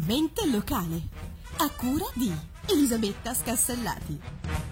Mente locale, a cura di Elisabetta Scassellati.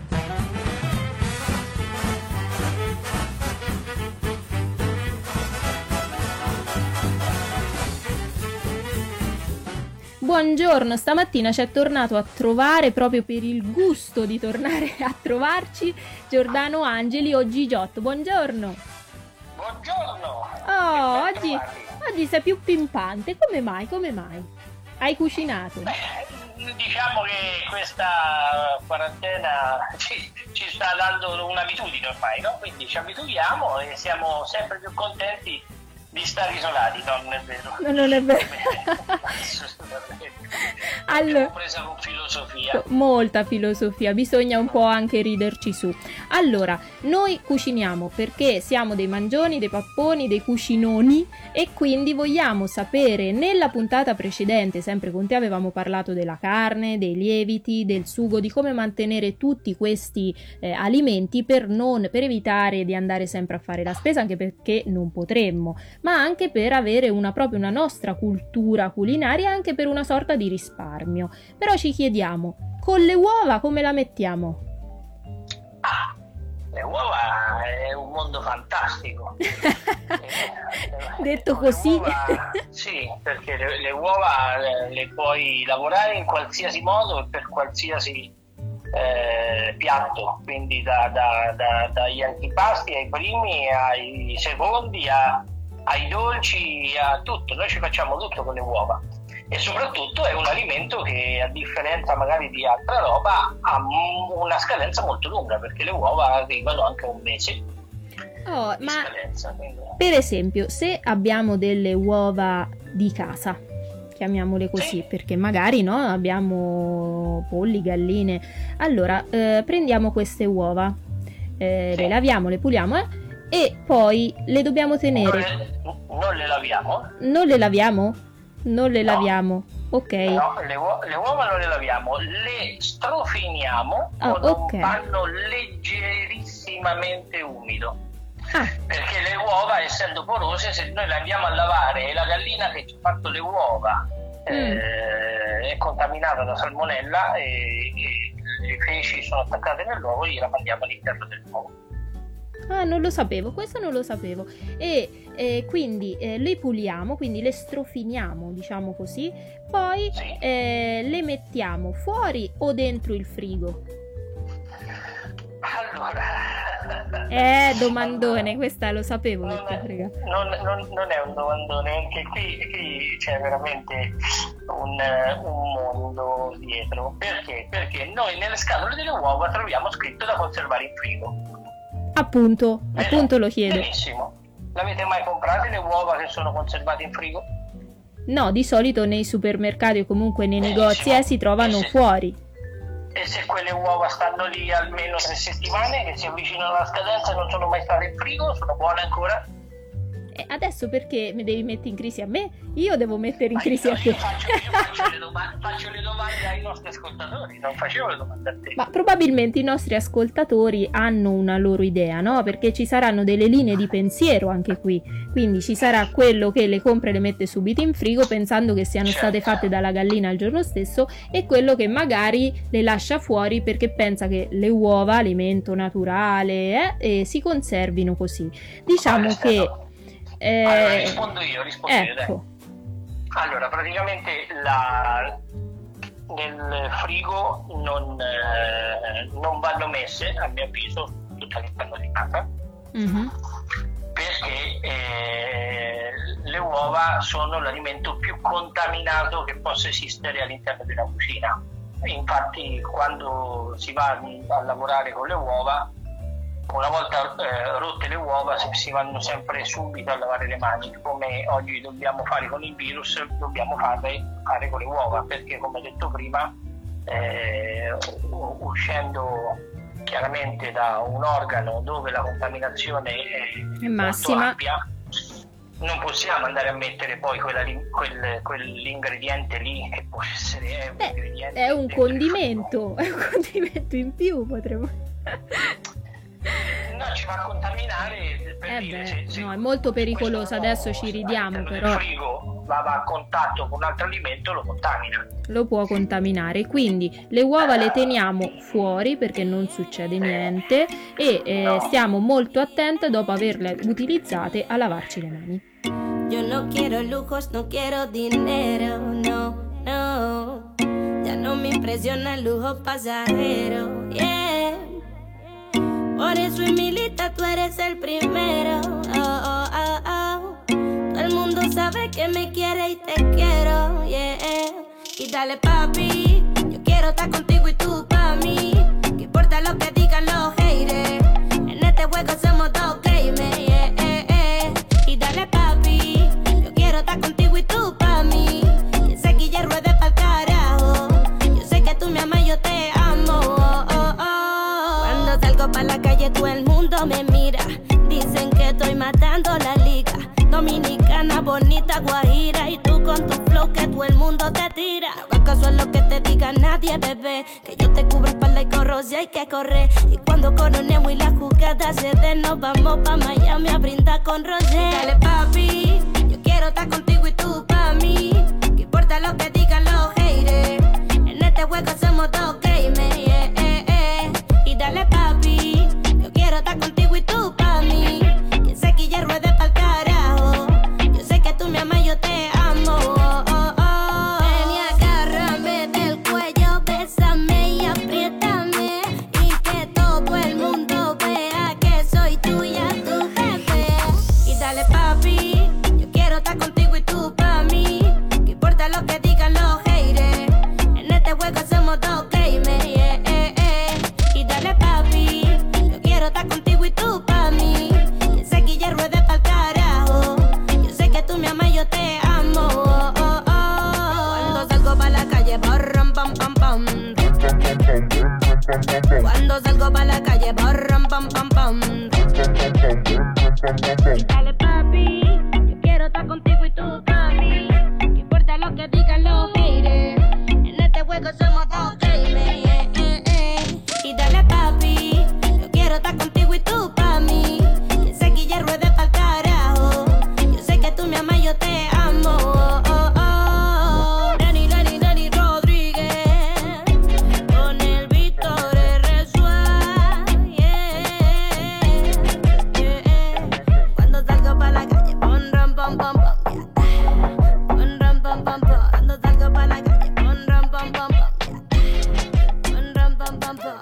Buongiorno, stamattina ci è tornato a trovare, proprio per il gusto di tornare a trovarci, Giordano Angeli o Gigiotto. Buongiorno. Buongiorno. Oh, oggi sei più pimpante. Come mai? Hai cucinato? Diciamo che questa quarantena ci sta dando un'abitudine ormai, no? Quindi ci abituiamo e siamo sempre più contenti di stare isolati. No, non è vero. Non è vero. Allora, l'ho presa con filosofia. Molta filosofia, bisogna un po' anche riderci su. Allora, noi cuciniamo perché siamo dei mangioni, dei papponi, dei cucinoni, e quindi vogliamo sapere. Nella puntata precedente, sempre con te, avevamo parlato della carne, dei lieviti, del sugo, di come mantenere tutti questi alimenti per evitare di andare sempre a fare la spesa, anche perché non potremmo, ma anche per avere proprio una nostra cultura culinaria, anche per una sorta di risparmio. Però ci chiediamo, con le uova come la mettiamo? Le uova è un mondo fantastico. Detto così. Uova, sì, perché le uova le puoi lavorare in qualsiasi modo e per qualsiasi piatto, quindi dagli antipasti ai primi, ai secondi, ai dolci, a tutto. Noi ci facciamo tutto con le uova. E soprattutto è un alimento che, a differenza magari di altra roba, ha una scadenza molto lunga, perché le uova arrivano anche a un mese di scadenza. Quindi... Per esempio, se abbiamo delle uova di casa, chiamiamole così, perché magari abbiamo polli, galline, allora prendiamo queste uova, le laviamo, le puliamo e poi le dobbiamo tenere. Non le laviamo? Non le laviamo? Non le laviamo, ok. No, le uova non le laviamo, le strofiniamo con un panno leggerissimamente umido. Perché le uova, essendo porose, se noi le andiamo a lavare e la gallina che ci ha fatto le uova è contaminata da salmonella e le feci sono attaccate nell'uovo, gliela mandiamo all'interno dell'uovo. Non lo sapevo, questo non lo sapevo. E quindi le puliamo, quindi le strofiniamo, diciamo così, poi le mettiamo fuori o dentro il frigo? Allora, domandone, questa lo sapevo. Non è un domandone, anche qui c'è veramente un mondo dietro. Perché noi nelle scatole delle uova troviamo scritto da conservare in frigo. Appunto lo chiedo. Benissimo. L'avete mai comprate le uova che sono conservate in frigo? No, di solito nei supermercati o comunque nei negozi si trovano fuori. E se quelle uova stanno lì almeno 3 settimane, che si avvicinano alla scadenza e non sono mai state in frigo, sono buone ancora? Adesso perché mi devi mettere in crisi a me? Io devo mettere in crisi a te. Io faccio le domande ai nostri ascoltatori, non facevo le domande a te. Ma probabilmente i nostri ascoltatori hanno una loro idea, no? Perché ci saranno delle linee di pensiero anche qui. Quindi ci sarà quello che le compra e le mette subito in frigo pensando che siano state fatte dalla gallina il giorno stesso, e quello che magari le lascia fuori perché pensa che le uova, alimento naturale, si conservino così. Diciamo che... allora rispondo io, ecco. Allora, praticamente nel frigo non vanno messe, a mio avviso, tutte all'interno di casa, perché le uova sono l'alimento più contaminato che possa esistere all'interno di una cucina. Infatti, quando si va a lavorare con le uova, una volta rotte le uova, si vanno sempre subito a lavare le mani. Come oggi dobbiamo fare con il virus, dobbiamo fare con le uova, perché, come detto prima, uscendo chiaramente da un organo dove la contaminazione è massima, ampia, non possiamo andare a mettere poi quell'ingrediente lì, che può essere un ingrediente, è un condimento in più, potremmo. No, ci va a contaminare, per dire, no, è molto pericoloso, adesso ci ridiamo, però il frigo va a contatto con un altro alimento, lo contamina. Lo può contaminare, quindi le uova le teniamo fuori perché non succede niente e stiamo molto attente dopo averle utilizzate a lavarci le mani. Yo no quiero lujos, no quiero dinero, no, no. Ya no me impresiona el lujo pasajero, yeah. Por eso, Emilita, tú eres el primero, oh, oh, oh, oh. Todo el mundo sabe que me quiere y te quiero, yeah. Y dale, papi, yo quiero estar contigo y tú pa' mí. Que importa lo que digan los haters, en este juego somos dos gamers, yeah. Y dale, papi, yo quiero estar contigo y tú pa' mí. Que ese guille ruede pa'l carajo. Yo sé que tú me amas, yo te amo, oh, oh, oh. Cuando salgo pa' la calle todo el mundo me mira. Dicen que estoy matando la liga. Dominicana, bonita, guajira. Y tú con tu flow que todo el mundo te tira. No hagas caso a lo que te diga nadie, bebé. Que yo te cubro espalda y corro si hay que correr. Y cuando coronemos y la jugada se dé, nos vamos pa' Miami a brindar con Rosé. Dale, papi, yo quiero estar contigo y tú pa' mí. Que importa lo que digan los haters, en este juego somos dos gamers, yeah, Y dale, papi, yo quiero estar contigo y tú pa' mí. Que ese guille ruede pa'l carajo. Yo sé que tú me amas, yo te amo, oh, oh, oh. Ven y agárrame del cuello, bésame y apriétame. Y que todo el mundo vea que soy tuya, tu jefe. Y dale, papi, yo quiero estar contigo y tú pa' mí. Que importa lo que digan los haters, en este juego somos dos gamers, yeah, Y dale, papi, yo quiero estar contigo y tú pa' mí. Que ese guille ruede pa'l carajo. Yo sé que tú me amas, yo te amo, oh, oh, oh. Cuando salgo pa' la calle, borram, pam, pam, pam. Cuando salgo pa' la calle, borram, pam, pam, pam. Dale, papi, yo quiero estar contigo y tú pa' mí. No importa lo que digan los haters, en este juego somos dos gamers, yeah, Y dale, papi, yo quiero estar contigo y tú pa' mí. Que ese guille ruede pa'l carajo. Yo sé que tú me amas, yo te amo, oh, oh, oh. Dani Rodríguez con el Víctor R. Suárez, Cuando salgo pa' la calle, pon ram, pam, pam, pam, pon ram, pam, pam, pam. Cuando salgo pa' la calle, pon ram, pam, pam, pam, pon ram, pam, pam, pam.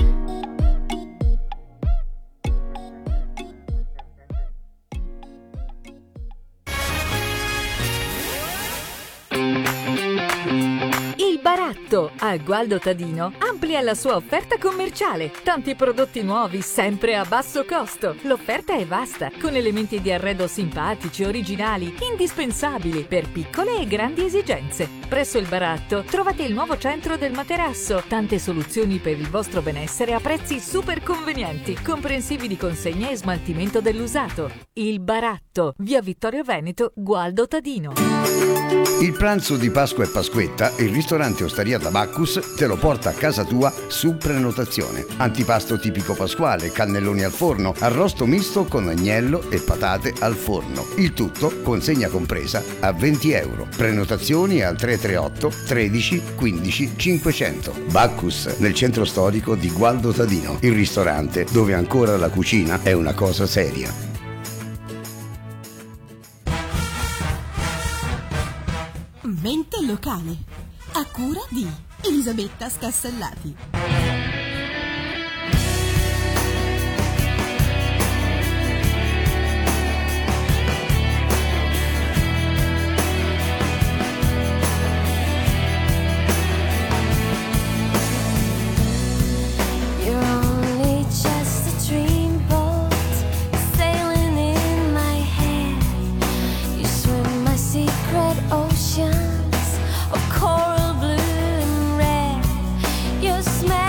Il Baratto a Gualdo Tadino amplia la sua offerta commerciale. Tanti prodotti nuovi sempre a basso costo. L'offerta è vasta, con elementi di arredo simpatici, originali, indispensabili per piccole e grandi esigenze. Presso il Baratto trovate il nuovo centro del materasso. Tante soluzioni per il vostro benessere a prezzi super convenienti, comprensivi di consegna e smaltimento dell'usato. Il Baratto, via Vittorio Veneto, Gualdo Tadino. Il pranzo di Pasqua e Pasquetta, il ristorante Osteria da Bacchus te lo porta a casa tua su prenotazione. Antipasto tipico pasquale, cannelloni al forno, arrosto misto con agnello e patate al forno. Il tutto, consegna compresa, a €20. Prenotazioni al 338 13 15 500. Bacchus, nel centro storico di Gualdo Tadino, il ristorante dove ancora la cucina è una cosa seria. Mente locale, a cura di Elisabetta Scassellati. Oceans of coral blue and red, your smell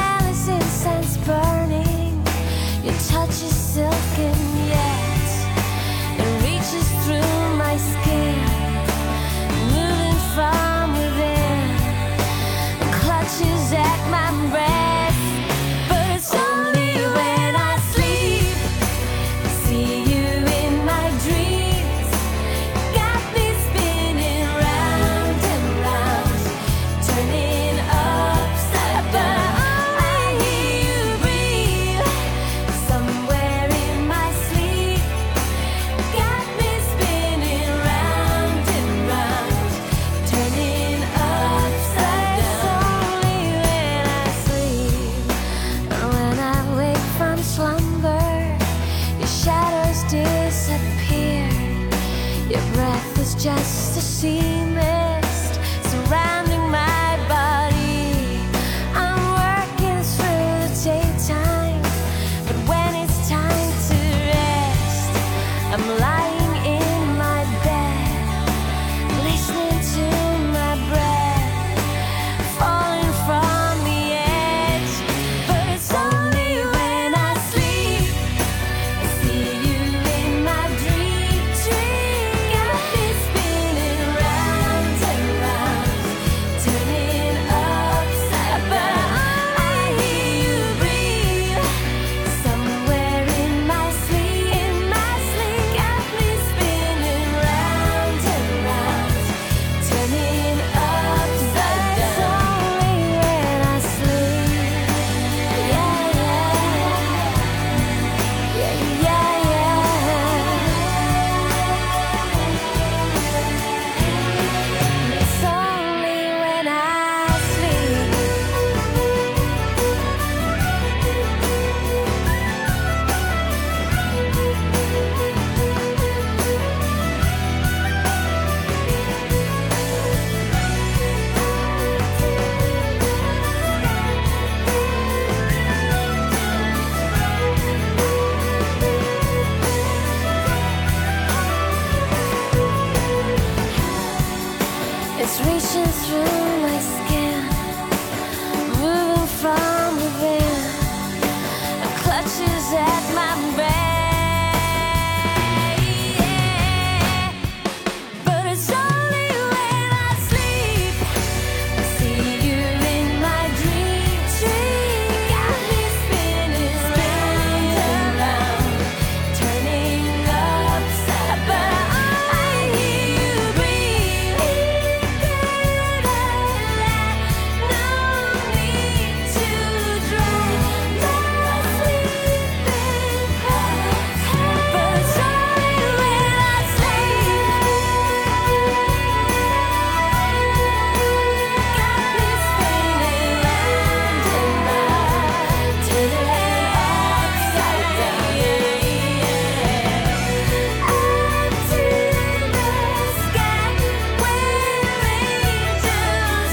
just a sea mist surrounding my body. I'm working through the daytime, but when it's time to rest, I'm lying in my bed, listening to my breath falling from the edge. But it's only when I sleep I see you in my dream. Got me spinning round and round, turning upside down. I hear you breathe somewhere in my sleep. Got me spinning round and round, turning upside down. It's only when I sleep. Yeah, yeah, yeah, yeah. It's only when I sleep. It's reaching through my skin, moving from within, and clutches at my brain. Yeah. But it's only when I sleep I see you in my dream. Got me spinning round and round, turning upside down. I hear you breathe. No need to drown my sleeping past. But it's only when I sleep. Got me spinning round and round, turning upside down. Up to the sky where angels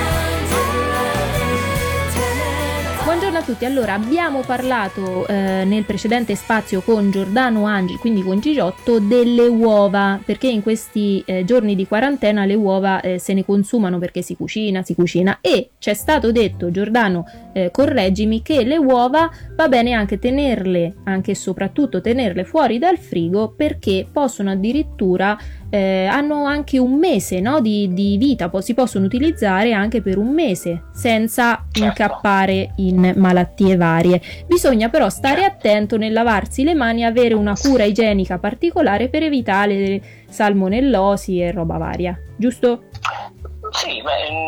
fly. Buongiorno a tutti, allora abbiamo parlato nel precedente spazio con Giordano Angi, quindi con Gigiotto, delle uova, perché in questi giorni di quarantena le uova se ne consumano perché si cucina e c'è stato detto, Giordano correggimi, che le uova va bene anche tenerle, anche e soprattutto tenerle fuori dal frigo, perché possono addirittura hanno anche un mese, no, di vita, si possono utilizzare anche per un mese senza incappare in malattie varie. Bisogna però stare attento nel lavarsi le mani e avere una cura igienica particolare per evitare salmonellosi e roba varia, giusto? Sì,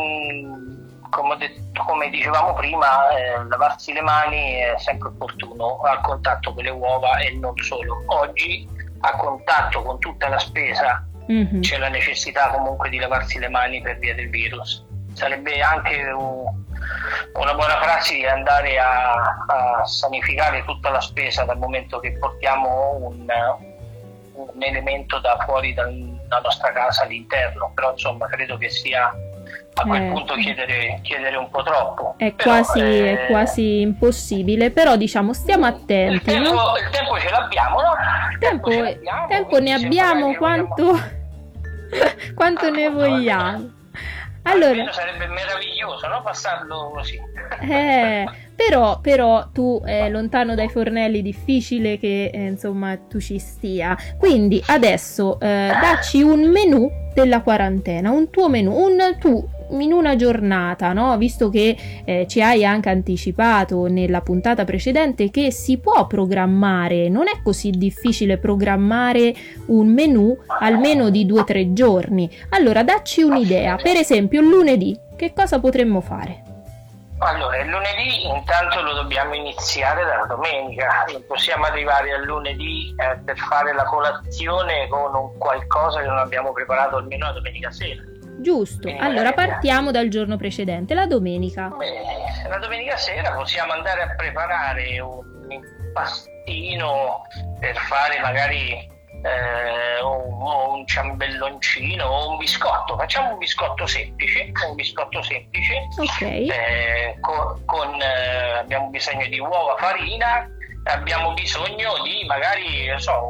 come dicevamo prima, lavarsi le mani è sempre opportuno al contatto con le uova e non solo. Oggi a contatto con tutta la spesa c'è la necessità comunque di lavarsi le mani per via del virus. Sarebbe anche una buona prassi di andare a sanificare tutta la spesa, dal momento che portiamo un elemento da fuori dalla nostra casa all'interno. Però insomma credo che sia a quel punto chiedere un po' troppo. È quasi impossibile, però diciamo stiamo attenti. Il tempo ce l'abbiamo, no? Tempo ne abbiamo quanto ne vogliamo. Allora, sarebbe meraviglioso, no? Passarlo così. Però tu lontano dai fornelli, difficile che insomma tu ci stia. Quindi adesso dacci un menù della quarantena, un tuo menù, in una giornata, no? Visto che ci hai anche anticipato nella puntata precedente che si può programmare, non è così difficile programmare un menù almeno di 2-3 giorni. Allora dacci un'idea, per esempio il lunedì, che cosa potremmo fare? Allora, il lunedì intanto lo dobbiamo iniziare dalla domenica, non possiamo arrivare al lunedì per fare la colazione con un qualcosa che non abbiamo preparato almeno la domenica sera. Giusto, allora partiamo dal giorno precedente, la domenica. La domenica sera possiamo andare a preparare un impastino per fare magari o un ciambelloncino o un biscotto. Facciamo un biscotto semplice, Ok. Abbiamo bisogno di uova, farina, abbiamo bisogno di magari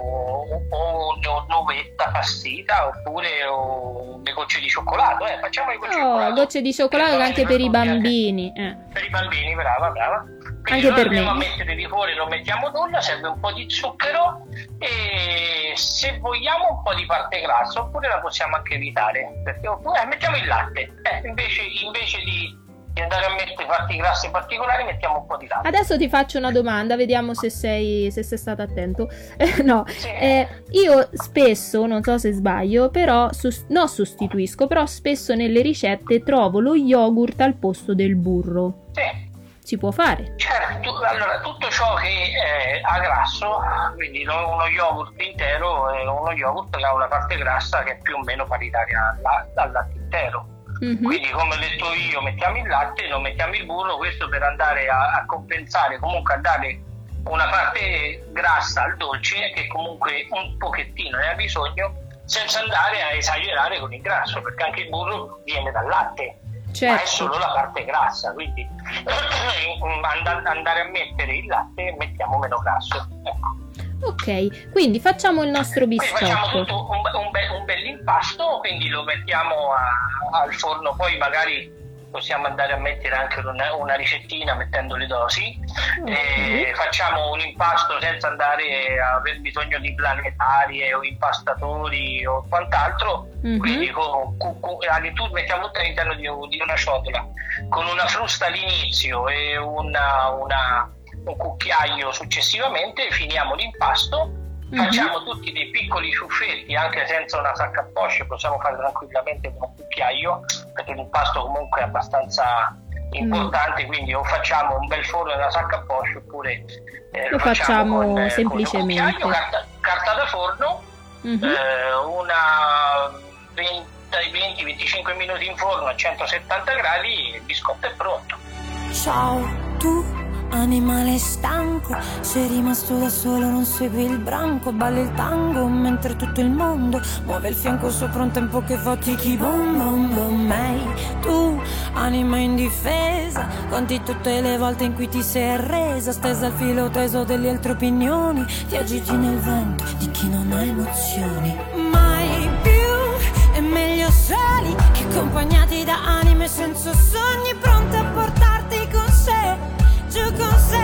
o un'ovetta passita oppure le gocce di cioccolato. Facciamo le gocce di cioccolato. Gocce di cioccolato anche per i bambini. Per i bambini, brava. Quindi anche per me. Andiamo a mettere liquore, non mettiamo nulla, serve un po' di zucchero e se vogliamo un po' di parte grassa, oppure la possiamo anche evitare, oppure mettiamo il latte. Invece di andare a mettere parti grasse particolari, mettiamo un po' di latte. Adesso ti faccio una domanda, vediamo se sei stato attento. No, Sì. Io spesso, non so se sbaglio, però sostituisco, però spesso nelle ricette trovo lo yogurt al posto del burro. Sì. Si può fare? Certo, allora tutto ciò che ha grasso, quindi uno yogurt intero è uno yogurt che ha una parte grassa che è più o meno paritaria al latte intero. Mhm. Quindi, come ho detto io, mettiamo il latte, non mettiamo il burro, questo per andare a compensare, comunque a dare una parte grassa al dolce che comunque un pochettino ne ha bisogno, senza andare a esagerare con il grasso, perché anche il burro viene dal latte. Ma è Certo. solo la parte grassa, quindi andare a mettere il latte mettiamo meno grasso. Ecco. Ok, quindi facciamo il nostro Quindi facciamo biscotto. tutto un bel impasto, quindi lo mettiamo al forno, poi magari possiamo andare a mettere anche una ricettina mettendo le dosi. Facciamo un impasto senza andare a aver bisogno di planetarie o impastatori o quant'altro. Mhm. Quindi mettiamo tutto all'interno di una ciotola con una frusta all'inizio e un cucchiaio successivamente, finiamo l'impasto. Facciamo tutti dei piccoli ciuffetti anche senza una sacca a poche, possiamo fare tranquillamente con un cucchiaio, perché l'impasto comunque è abbastanza importante, quindi o facciamo un bel forno nella sacca a poche oppure Lo facciamo con semplicemente. un cucchiaio, carta da forno, Mhm. una 20-25 minuti in forno a 170 gradi e il biscotto è pronto. Ciao, tu animale stanco, sei rimasto da solo, non segui il branco, balli il tango mentre tutto il mondo muove il fianco sopra un tempo che fa tiki boom boom boom. Ehi, tu anima indifesa, conti tutte le volte in cui ti sei arresa, stesa al filo teso delle altre opinioni, ti agiti nel vento di chi non ha emozioni. Mai più è meglio soli che accompagnati da anime senza sogni, pronte a portarti con sé, giù con sé,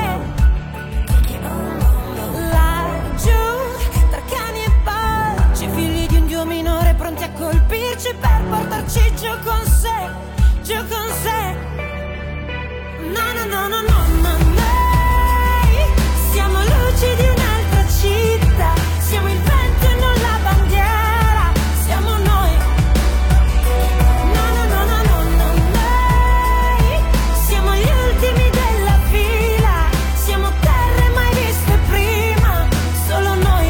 laggiù, tra cani e pacci, figli di un dio minore pronti a colpirci per portarci giù con sé, giù con sé. No, no, no, no, no, no, noi siamo luci di un'altra città, siamo il vento e non la bandiera, siamo noi. No, no, no, no, no, no, noi siamo gli ultimi della fila, siamo terre mai viste prima, solo noi.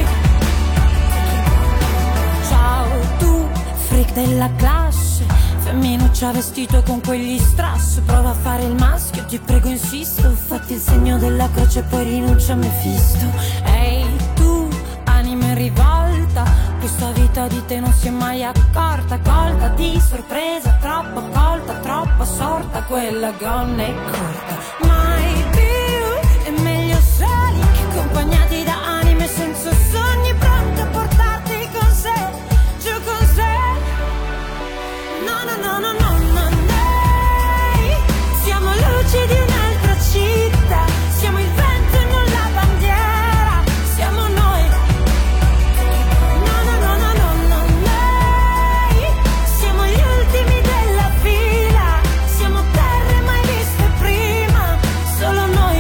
Ciao tu, freak della classe, femminuccia vestito con quegli strass, prova a fare il maschio, ti prego insisto, fatti il segno della croce poi rinuncia a Mefisto. Ehi tu, anima in rivolta, questa vita di te non si è mai accorta, colta di sorpresa, troppo colta, troppo assorta, quella gonna è corta. Mai più è meglio soli che accompagnati da anime senza sogni, pronte a portarti con sé, giù con sé. No, no, no, no, no, no, noi siamo luci di un'altra città, siamo il vento e non la bandiera, siamo noi. No, no, no, no, no, no, noi siamo gli ultimi della fila, siamo terre mai viste prima, solo noi.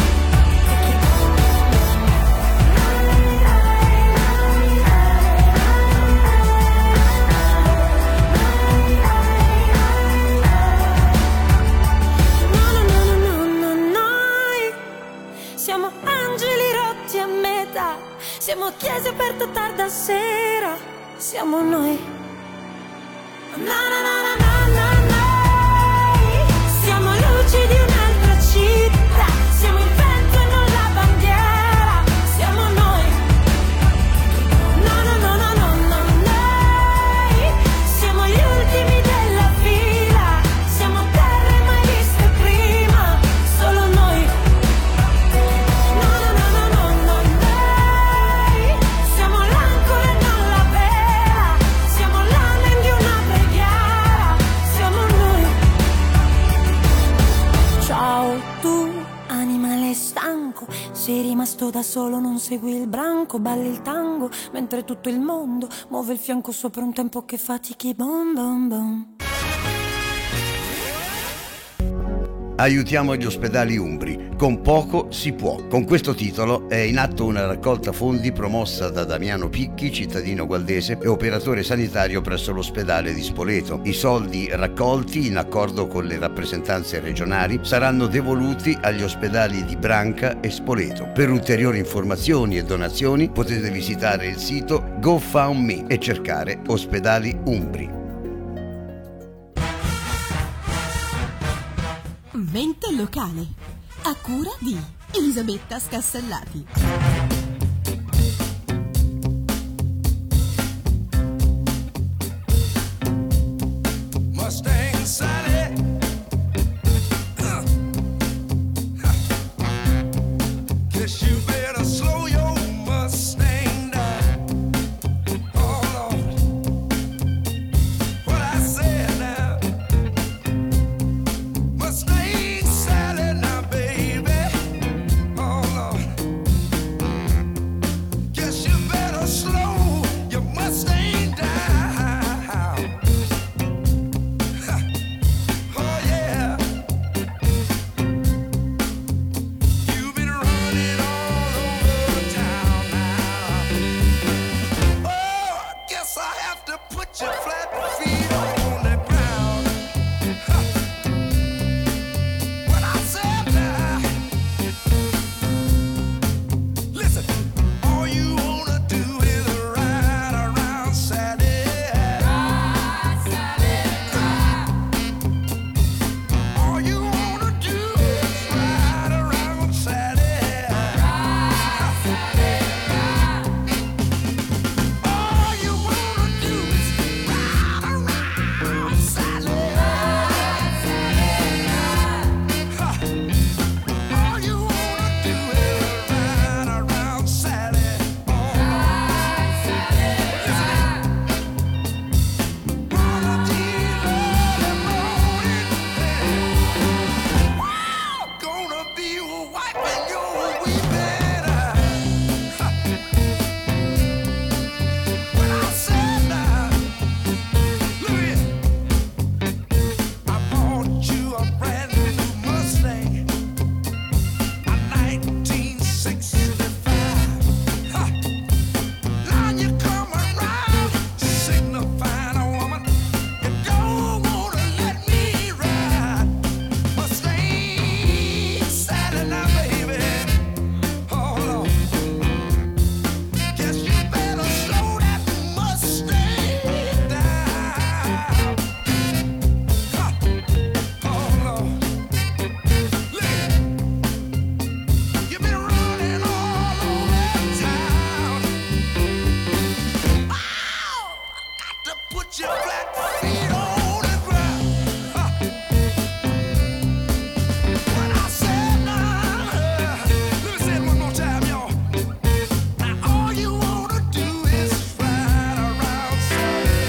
No, no, no, no, no, noi siamo angeli rotti a metà, siamo chiese aperte tarda sera, siamo noi. No, no, no, no, no, no, noi siamo luci di un'altra città, siamo il vento e non la bandiera, siamo noi. No, no, da solo, non segui il branco, balli il tango, mentre tutto il mondo muove il fianco sopra un tempo che fatichi. Bom bom bom. Aiutiamo gli ospedali umbri, con poco si può. Con questo titolo è in atto una raccolta fondi promossa da Damiano Picchi, cittadino gualdese e operatore sanitario presso l'ospedale di Spoleto. I soldi raccolti, in accordo con le rappresentanze regionali, saranno devoluti agli ospedali di Branca e Spoleto. Per ulteriori informazioni e donazioni potete visitare il sito GoFundMe e cercare Ospedali Umbri. Mente locale, a cura di Elisabetta Scassellati. Mustang Sally, guess you better slow your Mustang down. Oh Lord, what I said now. Mustang Sally now, baby. Oh Lord, guess you better slow your Mustang down. Oh yeah, you've been running all over town now. Oh, I guess I have to put your flat feet on the ground. What I said now. Listen, all you wanna do is ride around Sally. All you wanna do is ride around Sally. All you wanna do is ride around Sally. All you wanna do is ride around Sally. One of these early mornings, wow, gonna be wiping your weeping eye. When I said now, look here, I bought you a brand new Mustang, a 1965. Now you come around signifying a woman you don't wanna let me ride. Mustang Sally now, baby. Oh Lord, guess you better slow that Mustang down. Oh Lord, look, you've been running all over town. Wow, got to put your flat feet on the ground. When I said now, let me say it one more time, y'all. Now all you wanna do is ride around Sally.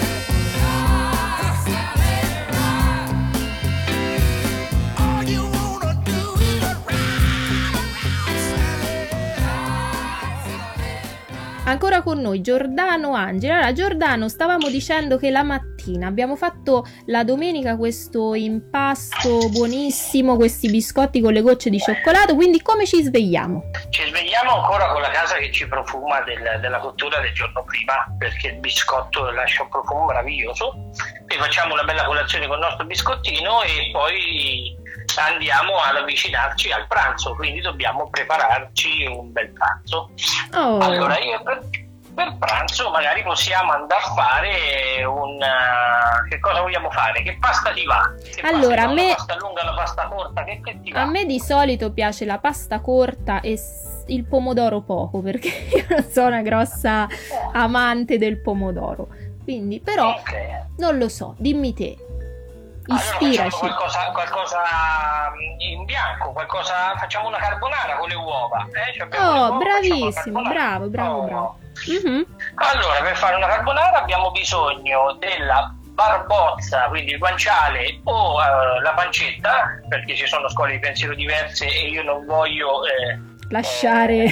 All you wanna do is ride around Sally. Ancora con noi Giordano Angela. Allora, Giordano, stavamo dicendo che la mattina abbiamo fatto la domenica questo impasto buonissimo, questi biscotti con le gocce di cioccolato, quindi come ci svegliamo? Ci svegliamo ancora con la casa che ci profuma della cottura del giorno prima, perché il biscotto lascia un profumo meraviglioso. Poi facciamo una bella colazione con il nostro biscottino e poi andiamo ad avvicinarci al pranzo, quindi dobbiamo prepararci un bel pranzo. Oh. Allora io per pranzo magari possiamo andare a fare che cosa vogliamo fare? Che pasta ti va? Allora, a me la pasta lunga, la pasta corta, che ti va? A me di solito piace la pasta corta e il pomodoro poco, perché io non sono una grossa amante del pomodoro. Quindi, però, Ok. non lo so, dimmi te. Allora Ispiraci. facciamo qualcosa in bianco, facciamo una carbonara con le uova. Cioè abbiamo le Oh, uova, bravissimo, facciamo la carbonara. bravo. Mhm. Allora, per fare una carbonara abbiamo bisogno della barbozza, quindi il guanciale o la pancetta, perché ci sono scuole di pensiero diverse e io non voglio lasciare...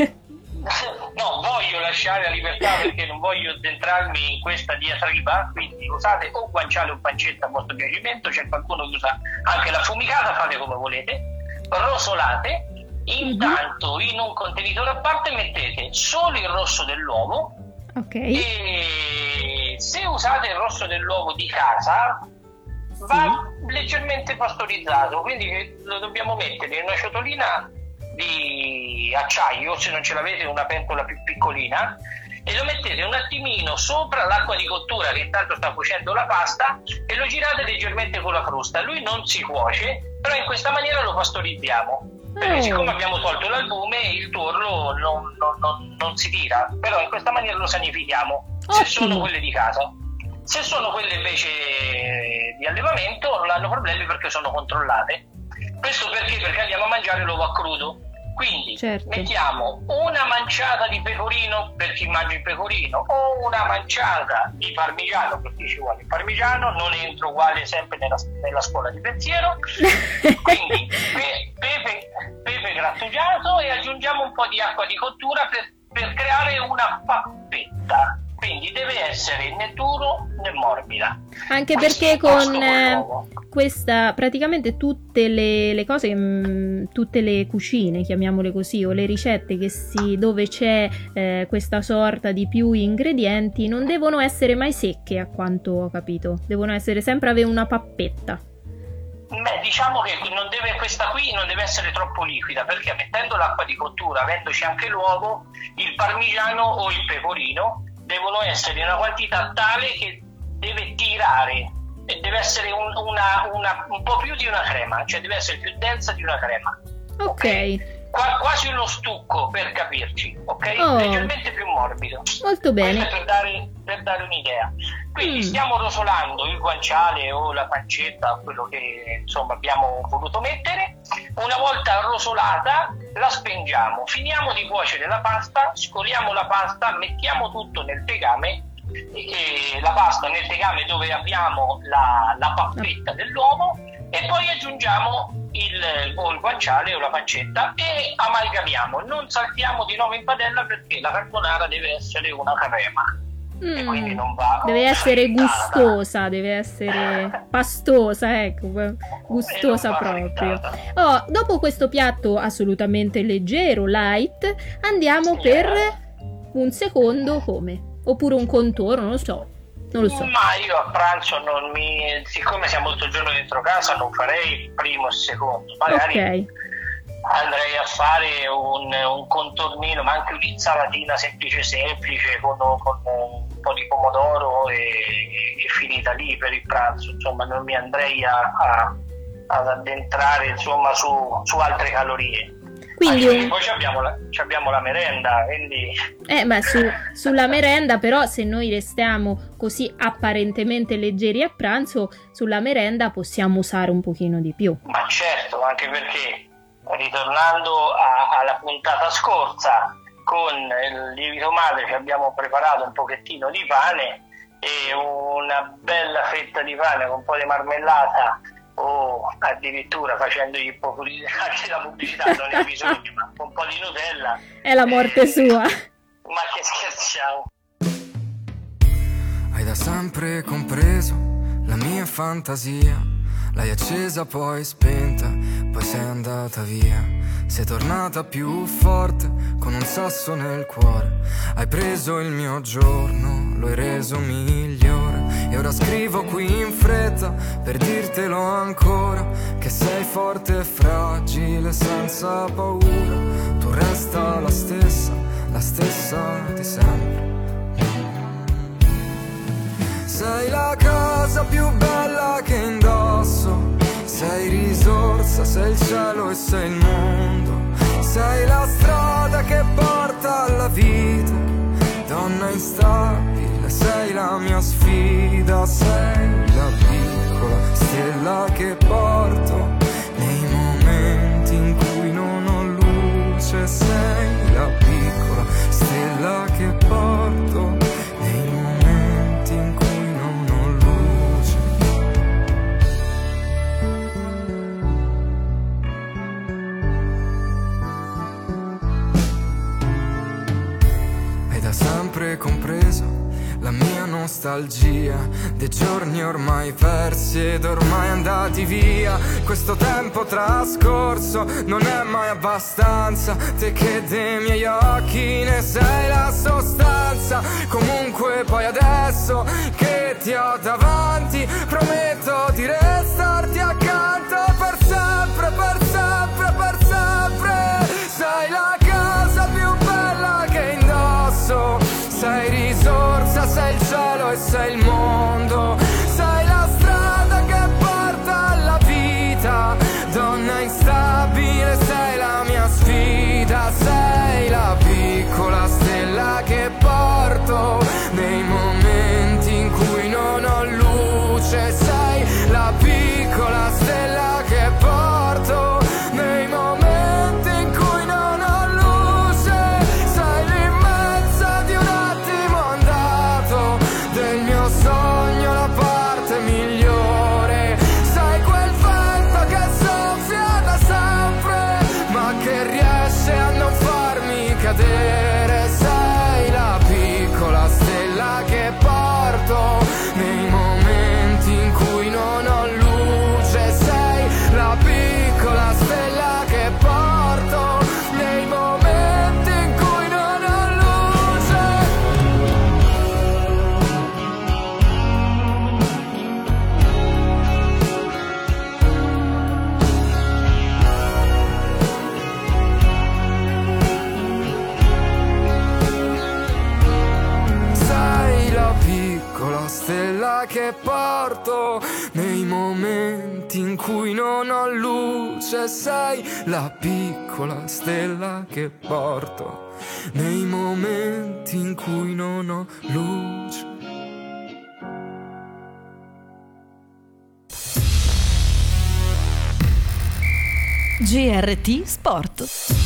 No, voglio lasciare la libertà perché non voglio addentrarmi in questa diatriba, quindi usate o guanciale o pancetta a vostro piacimento, c'è qualcuno che usa anche la fumicata, fate come volete, rosolate, intanto in un contenitore a parte mettete solo il rosso dell'uovo, Ok. e se usate il rosso dell'uovo di casa va leggermente pastorizzato, quindi lo dobbiamo mettere in una ciotolina di acciaio, se non ce l'avete una pentola più piccolina, e lo mettete un attimino sopra l'acqua di cottura che intanto sta cuocendo la pasta e lo girate leggermente con la frusta. Lui non si cuoce, però in questa maniera lo pastorizziamo, perché siccome abbiamo tolto l'albume il tuorlo non si tira, però in questa maniera lo sanifichiamo. Se sono quelle di casa. Se sono quelle invece di allevamento non hanno problemi perché sono controllate. Questo perché andiamo a mangiare l'uovo a crudo. Quindi mettiamo una manciata di pecorino per chi mangia il pecorino o una manciata di parmigiano per chi ci vuole il parmigiano. Non entro uguale sempre nella scuola di pensiero. Quindi pepe grattugiato e aggiungiamo un po' di acqua di cottura per creare una pappetta. Quindi deve essere né duro né morbida. Anche perché con questa, praticamente tutte le cose, tutte le cucine, chiamiamole così, o le ricette dove c'è questa sorta di più ingredienti, non devono essere mai secche, a quanto ho capito. Devono essere sempre avere una pappetta. Beh, diciamo che questa qui non deve essere troppo liquida, perché mettendo l'acqua di cottura, avendoci anche l'uovo, il parmigiano o il pecorino devono essere in una quantità tale che deve tirare, e deve essere un po' più di una crema, cioè deve essere più densa di una crema. Ok. Quasi uno stucco, per capirci, ok? Leggermente più morbido. Molto bene. Per dare un'idea. Quindi stiamo rosolando il guanciale o la pancetta, quello che insomma abbiamo voluto mettere. Una volta rosolata la spengiamo, finiamo di cuocere la pasta, scoliamo la pasta, mettiamo tutto nel tegame, la pasta nel tegame dove abbiamo la pappetta dell'uovo, e poi aggiungiamo il guanciale o la pancetta e amalgamiamo. Non saltiamo di nuovo in padella perché la carbonara deve essere una crema. E quindi non va, deve essere gustosa, deve essere pastosa, ecco, gustosa proprio. Dopo questo piatto assolutamente leggero, light, andiamo per un secondo come? Oppure un contorno, non lo so. Ma io a pranzo siccome siamo tutto il giorno dentro casa, non farei il primo e il secondo. Magari andrei a fare un contornino, ma anche un'insalatina semplice con un po' di pomodoro e finita lì per il pranzo. Insomma, non mi andrei ad addentrare insomma su altre calorie. Quindi poi abbiamo la merenda, quindi... ma sulla merenda, però, se noi restiamo così apparentemente leggeri a pranzo, sulla merenda possiamo usare un pochino di più. Ma certo, anche perché, ritornando alla puntata scorsa, con il lievito madre ci abbiamo preparato un pochettino di pane e una bella fetta di pane con un po' di marmellata, o addirittura facendogli un po' anche la pubblicità, non ne ha bisogno, ma un po' di Nutella è la morte sua. Ma che scherziamo. Hai da sempre compreso la mia fantasia, l'hai accesa poi spenta, poi sei andata via. Sei tornata più forte con un sasso nel cuore, hai preso il mio giorno, lo hai reso migliore. E ora scrivo qui in fretta per dirtelo ancora, che sei forte e fragile senza paura. Tu resta la stessa di sempre. Sei la cosa più bella che indosso, sei risorsa, sei il cielo e sei il mondo. Sei la strada che porta alla vita, donna instabile, sei la mia sfida. Sei la piccola stella che porto nei momenti in cui non ho luce. Sei la piccola stella che porto nei momenti in cui non ho luce. da sempre compreso la mia nostalgia dei giorni ormai persi ed ormai andati via. Questo tempo trascorso non è mai abbastanza, te che dei miei occhi ne sei la sostanza. Comunque poi adesso che ti ho davanti prometto di restarti accanto per sempre, per sempre, per sempre. Sei la casa più bella che indosso, sei risorsa, sei il cielo e sei il mondo, sei la strada che porta alla vita, donna instabile, sei la mia sfida, sei la piccola stella che porto nei momenti in cui non ho luce, sei la piccola stella che porto nei momenti in cui non ho luce, sei l'immensa di un attimo andato del mio sogno, la parte migliore, sei quel vento che soffia da sempre ma che riesce a non farmi cadere, sei la piccola stella che porto nei momenti in cui non ho luce, sei la piccola stella che porto nei momenti in cui non ho luce. Sei la piccola stella che porto nei momenti in cui non ho luce, sei la piccola stella che porto nei momenti in cui non ho luce. GRT Sport.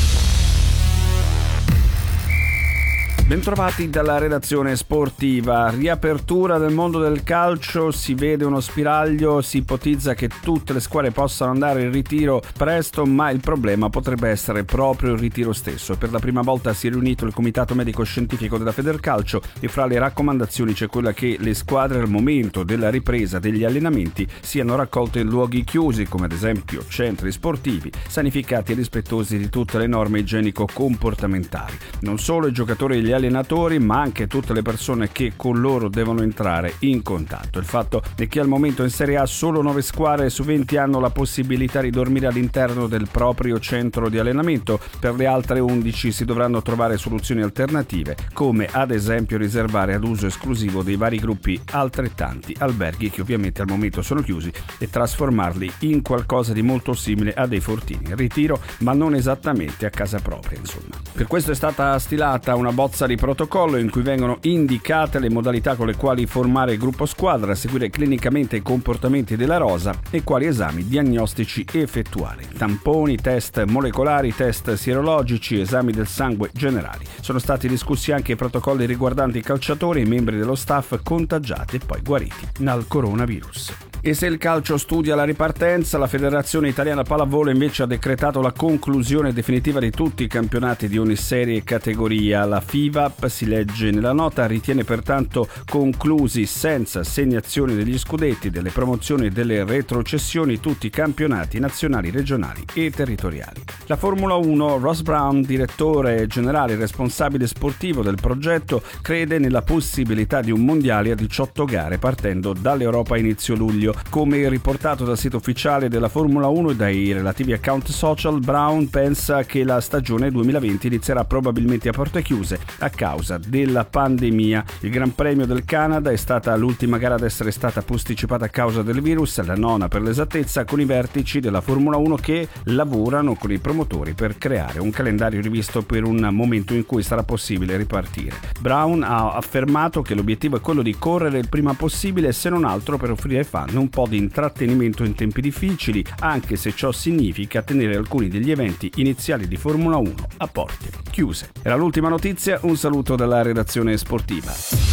Bentrovati dalla redazione sportiva. Riapertura del mondo del calcio, si vede uno spiraglio, si ipotizza che tutte le squadre possano andare in ritiro presto, ma il problema potrebbe essere proprio il ritiro stesso. Per la prima volta si è riunito il comitato medico-scientifico della Federcalcio e fra le raccomandazioni c'è quella che le squadre al momento della ripresa degli allenamenti siano raccolte in luoghi chiusi, come ad esempio centri sportivi, sanificati e rispettosi di tutte le norme igienico-comportamentali. Non solo i giocatori e gli allenatori, ma anche tutte le persone che con loro devono entrare in contatto. Il fatto è che al momento in Serie A solo 9 squadre su 20 hanno la possibilità di dormire all'interno del proprio centro di allenamento. Per le altre 11 si dovranno trovare soluzioni alternative, come ad esempio riservare ad uso esclusivo dei vari gruppi altrettanti alberghi che ovviamente al momento sono chiusi e trasformarli in qualcosa di molto simile a dei fortini. Ritiro, ma non esattamente a casa propria, insomma. Per questo è stata stilata una bozza di protocollo in cui vengono indicate le modalità con le quali formare il gruppo squadra, seguire clinicamente i comportamenti della rosa e quali esami diagnostici effettuare. Tamponi, test molecolari, test sierologici, esami del sangue generali. Sono stati discussi anche i protocolli riguardanti i calciatori e i membri dello staff contagiati e poi guariti dal coronavirus. E se il calcio studia la ripartenza, la Federazione Italiana Pallavolo invece ha decretato la conclusione definitiva di tutti i campionati di ogni serie e categoria. La FIVAP, si legge nella nota, ritiene pertanto conclusi senza assegnazioni degli scudetti, delle promozioni e delle retrocessioni tutti i campionati nazionali, regionali e territoriali. La Formula 1, Ross Brown, direttore generale e responsabile sportivo del progetto, crede nella possibilità di un mondiale a 18 gare partendo dall'Europa a inizio luglio. Come riportato dal sito ufficiale della Formula 1 e dai relativi account social, Brown pensa che la stagione 2020 inizierà probabilmente a porte chiuse a causa della pandemia. Il Gran Premio del Canada è stata l'ultima gara ad essere stata posticipata a causa del virus, la nona per l'esattezza, con i vertici della Formula 1 che lavorano con i promotori per creare un calendario rivisto per un momento in cui sarà possibile ripartire. Brown ha affermato che l'obiettivo è quello di correre il prima possibile, se non altro per offrire ai fan un po' di intrattenimento in tempi difficili, anche se ciò significa tenere alcuni degli eventi iniziali di Formula 1 a porte chiuse. Era l'ultima notizia, un saluto dalla redazione sportiva.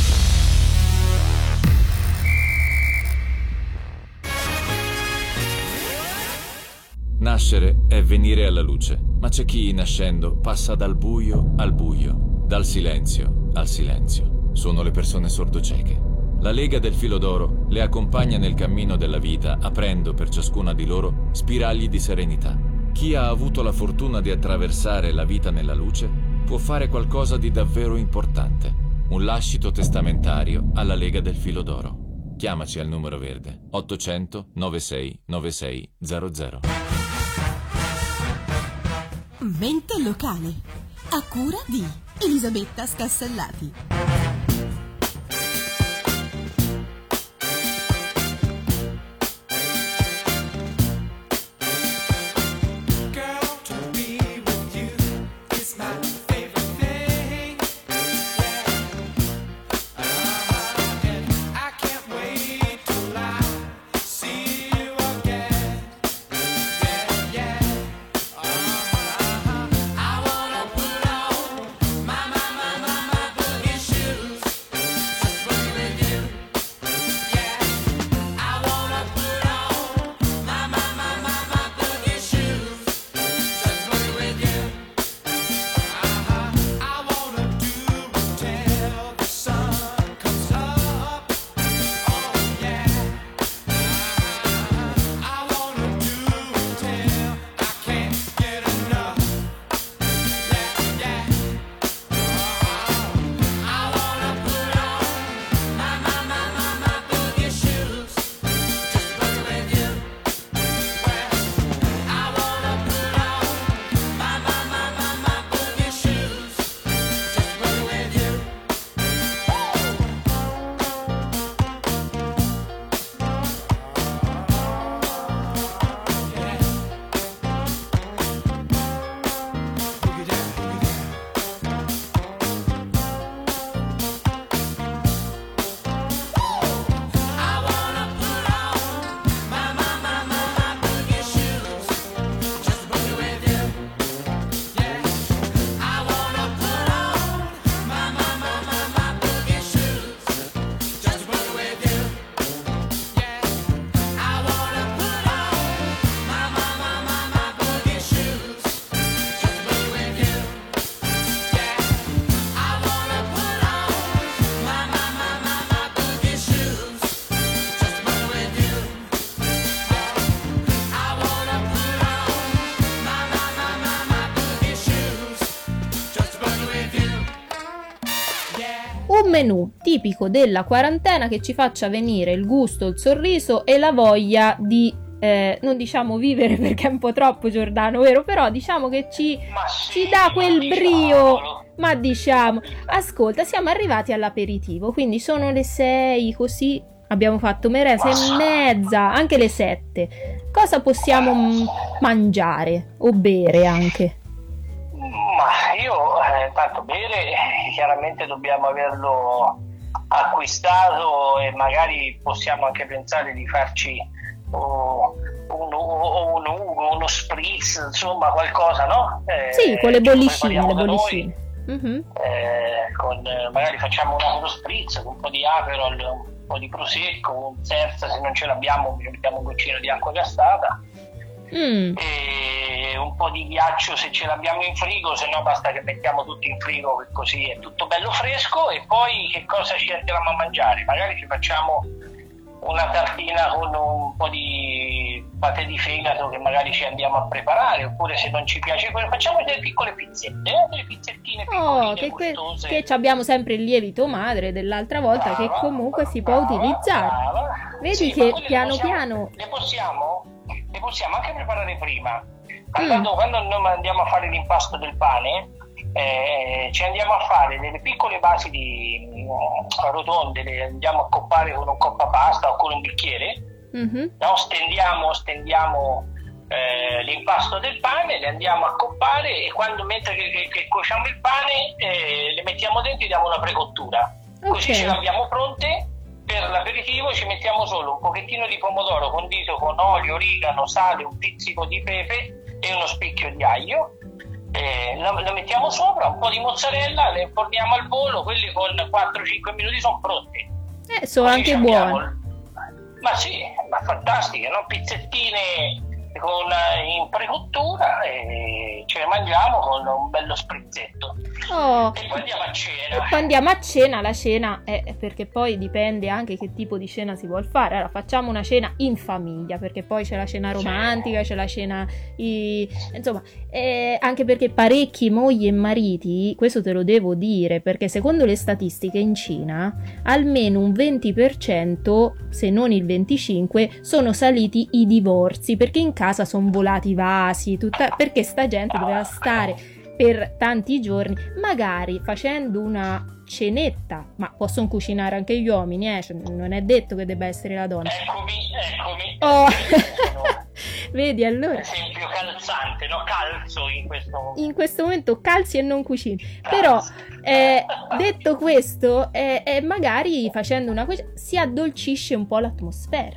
Nascere è venire alla luce, ma c'è chi nascendo passa dal buio al buio, dal silenzio al silenzio. Sono le persone sordocieche. La Lega del Filo d'Oro le accompagna nel cammino della vita, aprendo per ciascuna di loro spiragli di serenità. Chi ha avuto la fortuna di attraversare la vita nella luce può fare qualcosa di davvero importante. Un lascito testamentario alla Lega del Filo d'Oro. Chiamaci al numero verde 800 96 96 00. Mente locale, a cura di Elisabetta Scassellati. Un menù tipico della quarantena che ci faccia venire il gusto, il sorriso e la voglia di non diciamo vivere perché è un po' troppo Giordano, vero? Però diciamo che ci dà quel brio, ma diciamo, ascolta, siamo arrivati all'aperitivo, quindi sono le 6, così abbiamo fatto merenda, 6:30, anche le 7. Cosa possiamo mangiare o bere anche? Ma io, tanto bere, chiaramente dobbiamo averlo acquistato e magari possiamo anche pensare di farci un ugo, uno spritz, insomma qualcosa, no? Sì, con le bollicine, magari facciamo uno spritz con un po' di Aperol, un po' di prosecco, un Cerza, se non ce l'abbiamo ci mettiamo un goccino di acqua gassata e un po' di ghiaccio se ce l'abbiamo in frigo, se no basta che mettiamo tutto in frigo, che così è tutto bello fresco. E poi che cosa ci andiamo a mangiare? Magari ci facciamo una tartina con un po' di patè di fegato che magari ci andiamo a preparare, oppure se non ci piace facciamo delle piccole pizzette, delle pizzettine piccoline, gustose. Che abbiamo sempre il lievito madre dell'altra volta, che comunque si può utilizzare. Vedi sì, che piano piano le possiamo anche preparare prima. Quando noi andiamo a fare l'impasto del pane, ci andiamo a fare delle piccole basi di rotonde, le andiamo a coppare con un coppapasta o con un bicchiere, no? stendiamo l'impasto del pane, le andiamo a coppare e mentre che cuociamo il pane le mettiamo dentro e diamo una precottura, così ce l'abbiamo pronte. Per l'aperitivo ci mettiamo solo un pochettino di pomodoro condito con olio, origano, sale, un pizzico di pepe e uno spicchio di aglio. Lo mettiamo sopra, un po' di mozzarella, le inforniamo al volo, quelli con 4-5 minuti sono pronti. Sono anche buoni. Ma sì, ma fantastiche, no? Pizzettine in precottura e ce le mangiamo con un bello sprizzetto. E poi andiamo a cena. E poi andiamo a cena. La cena è perché poi dipende anche che tipo di cena si vuol fare. Allora facciamo una cena in famiglia, perché poi c'è la cena romantica, c'è la cena insomma, anche perché parecchi mogli e mariti, questo te lo devo dire, perché secondo le statistiche in Cina almeno un 20%, se non il 25%, sono saliti i divorzi, perché in casa sono volati i vasi, perché sta gente doveva stare per tanti giorni, magari facendo una cenetta, ma possono cucinare anche gli uomini, cioè, non è detto che debba essere la donna. Eccomi. Oh. Vedi, allora Esempio calzante, no? Calzo in questo momento. In questo momento calzi e non cucini. Però detto questo, magari facendo una cosa si addolcisce un po' l'atmosfera.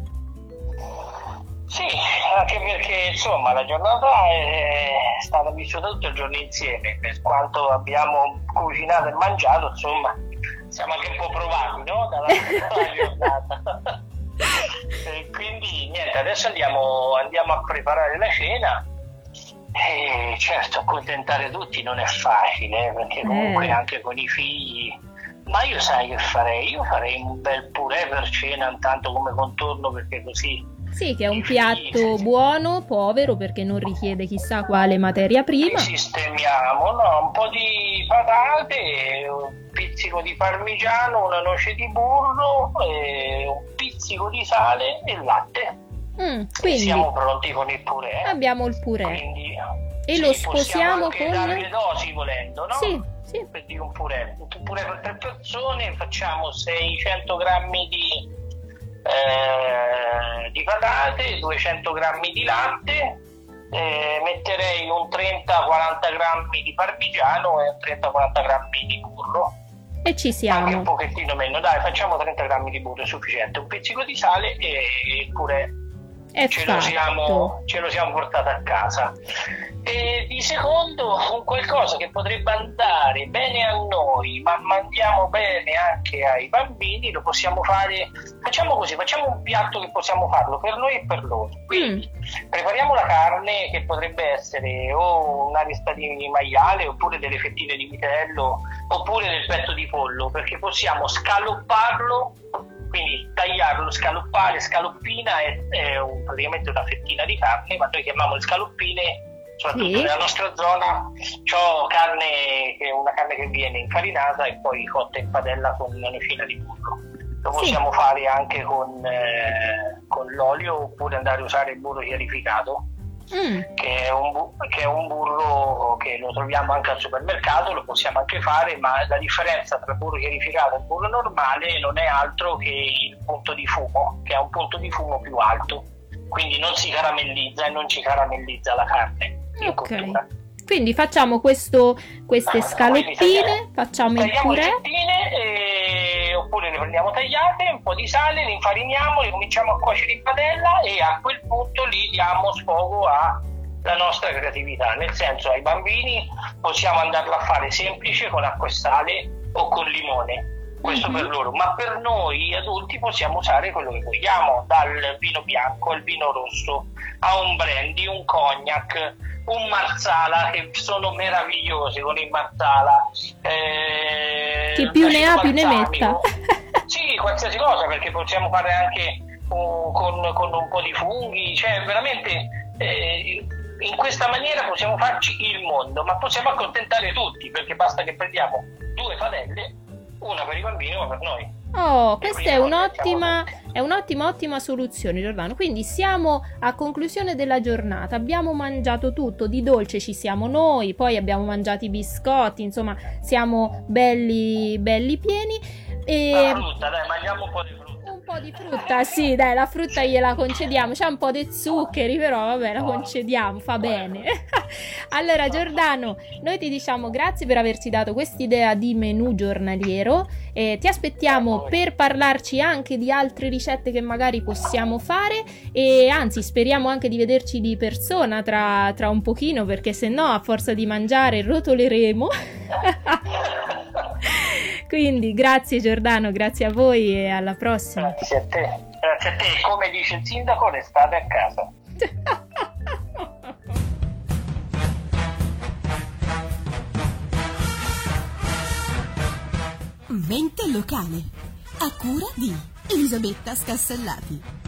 Sì, anche perché insomma la giornata è stata vissuta tutto il giorno insieme, per quanto abbiamo cucinato e mangiato, insomma siamo anche un po' provati, no? Dalla giornata. E quindi niente, adesso andiamo a preparare la cena e certo accontentare tutti non è facile, perché comunque anche con i figli. Ma io sai che farei? Io farei un bel purè per cena intanto come contorno, perché così. Sì, che è un piatto buono, povero, perché non richiede chissà quale materia prima. Sistemiamo, no? Un po' di patate, un pizzico di parmigiano, una noce di burro, un pizzico di sale e latte. Quindi siamo pronti con il purè. Abbiamo il purè. Quindi, e lo sposiamo anche con dare le dosi volendo, no? Sì. Per dire un purè per 3 persone facciamo 600 grammi di patate, 200 grammi di latte, metterei un 30-40 grammi di parmigiano e 30-40 grammi di burro. E ci siamo. Anche un pochettino meno, dai, facciamo 30 grammi di burro, è sufficiente, un pizzico di sale e il purè ce lo siamo portato a casa. E di secondo, un qualcosa che potrebbe andare bene a noi ma mandiamo bene anche ai bambini, lo possiamo fare. Facciamo così, facciamo un piatto che possiamo farlo per noi e per loro. Quindi prepariamo la carne, che potrebbe essere o una rista di maiale oppure delle fettine di vitello oppure del petto di pollo, perché possiamo scalopparlo, quindi tagliarlo, scaloppare. Scaloppina è praticamente una fettina di carne, ma noi chiamiamo le scaloppine. Soprattutto nella nostra zona c'ho una carne che viene infarinata e poi cotta in padella con una nocina di burro. Lo possiamo fare anche con l'olio, oppure andare a usare il burro chiarificato, che è un burro che lo troviamo anche al supermercato, lo possiamo anche fare, ma la differenza tra il burro chiarificato e il burro normale non è altro che il punto di fumo, che è un punto di fumo più alto, quindi non si caramellizza e non ci caramellizza la carne. Ok, quindi facciamo queste scaloppine, facciamo il purè. Oppure le prendiamo tagliate, un po' di sale, le infariniamo, le cominciamo a cuocere in padella e a quel punto lì diamo sfogo alla nostra creatività, nel senso, ai bambini possiamo andarla a fare semplice con acqua e sale o con limone. Questo per loro, ma per noi adulti possiamo usare quello che vogliamo, dal vino bianco al vino rosso, a un brandy, un cognac, un marsala, che sono meravigliosi con il marsala. Chi più ne ha più ne metta. Sì, qualsiasi cosa, perché possiamo fare anche con un po' di funghi, cioè veramente in questa maniera possiamo farci il mondo, ma possiamo accontentare tutti, perché basta che prendiamo 2 padelle, una per i bambini e una per noi. Oh, questa è un'ottima soluzione, Giordano. Quindi siamo a conclusione della giornata, abbiamo mangiato tutto, di dolce ci siamo noi, poi abbiamo mangiato i biscotti, insomma siamo belli pieni. La frutta, dai, mangiamo un po' di frutta. Un po' di frutta, sì, dai, la frutta gliela concediamo, c'è un po' di zuccheri, però vabbè, la concediamo, fa bene. Allora, Giordano, noi ti diciamo grazie per averci dato quest'idea di menù giornaliero, ti aspettiamo per parlarci anche di altre ricette che magari possiamo fare, e anzi speriamo anche di vederci di persona tra un pochino, perché se no a forza di mangiare rotoleremo. Quindi grazie Giordano, grazie a voi e alla prossima. Grazie a te, come dice il sindaco, restate a casa. Mente locale. A cura di Elisabetta Scassellati.